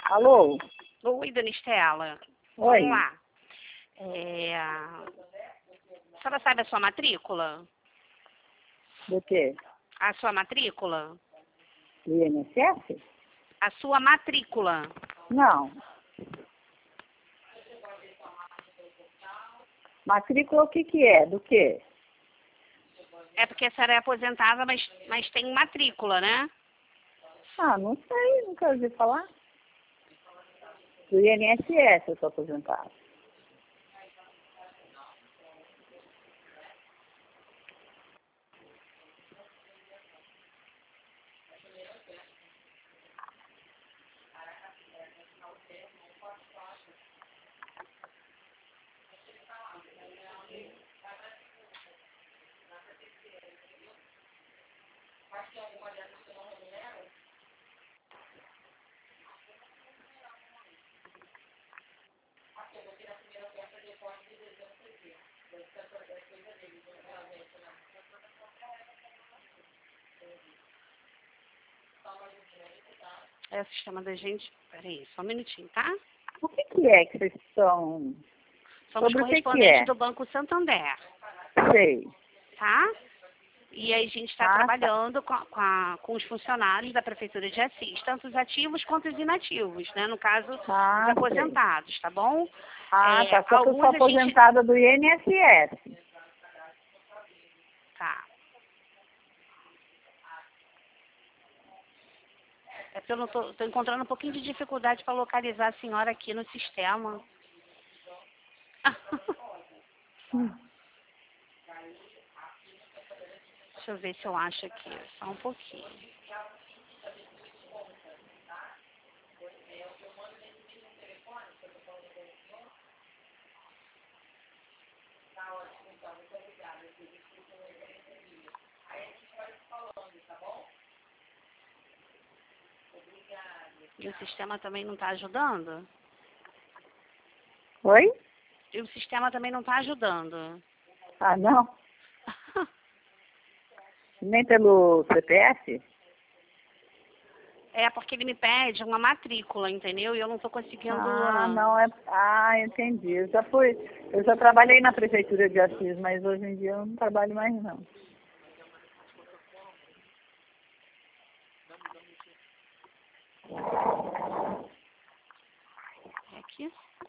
Alô? Oi, dona Estela. Oi. Vamos lá. A senhora sabe a sua matrícula? Do quê? A sua matrícula? Do INSS? A sua matrícula. Não. Matrícula o que é? Do quê? É porque a senhora é aposentada, mas tem matrícula, né? Ah, não sei, nunca ouvi falar. Do INSS eu sou aposentada. É o sistema da gente. Peraí, só um minutinho, tá? O que é que vocês estão... Somos Sobre o que correspondentes é? do Banco Santander, Sei. tá? E aí a gente está Tá. trabalhando com os funcionários da Prefeitura de Assis, tanto os ativos quanto os inativos, né? No caso, os Sei. aposentados, tá bom? Ah, tá. Só que eu sou Alguns a gente... aposentada do INSS. Tá. É porque eu não tô encontrando um pouquinho de dificuldade para localizar a senhora aqui no sistema. Deixa eu ver se eu acho aqui, só um pouquinho. E o sistema também não está ajudando? Oi? E o sistema também não está ajudando. Ah, não? Nem pelo CPF? É porque ele me pede uma matrícula, entendeu? E eu não estou conseguindo... Ah, não é. Ah, entendi. Eu já trabalhei na prefeitura de Assis, mas hoje em dia eu não trabalho mais não. É aqui?